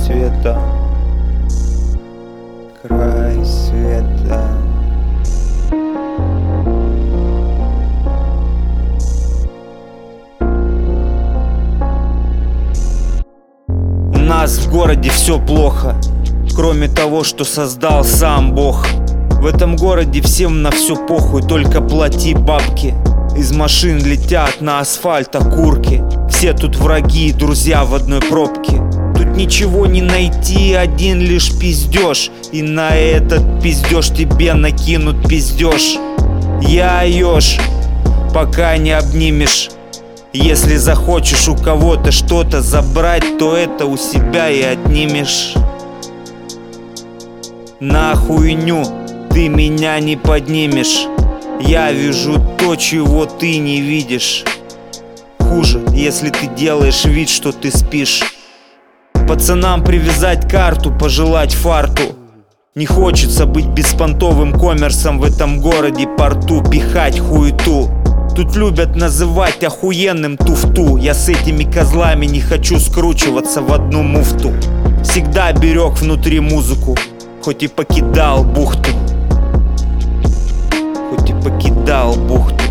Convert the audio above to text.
света, край света. У нас в городе все плохо, кроме того, что создал сам Бог. В этом городе всем на все похуй, только плати бабки. Из машин летят на асфальт окурки. Все тут враги, друзья в одной пробке. Тут ничего не найти, один лишь пиздеж. И на этот пиздеж тебе накинут пиздеж. Я еж, пока не обнимешь. Если захочешь у кого-то что-то забрать, то это у себя и отнимешь. На хуйню ты меня не поднимешь. Я вижу то, чего ты не видишь. Хуже, если ты делаешь вид, что ты спишь. Пацанам привязать карту, пожелать фарту. Не хочется быть беспонтовым коммерсом в этом городе порту, пихать хуету. Тут любят называть охуенным туфту. Я с этими козлами не хочу скручиваться в одну муфту. Всегда берег внутри музыку, хоть и покидал бухту. Хоть и покидал бухту.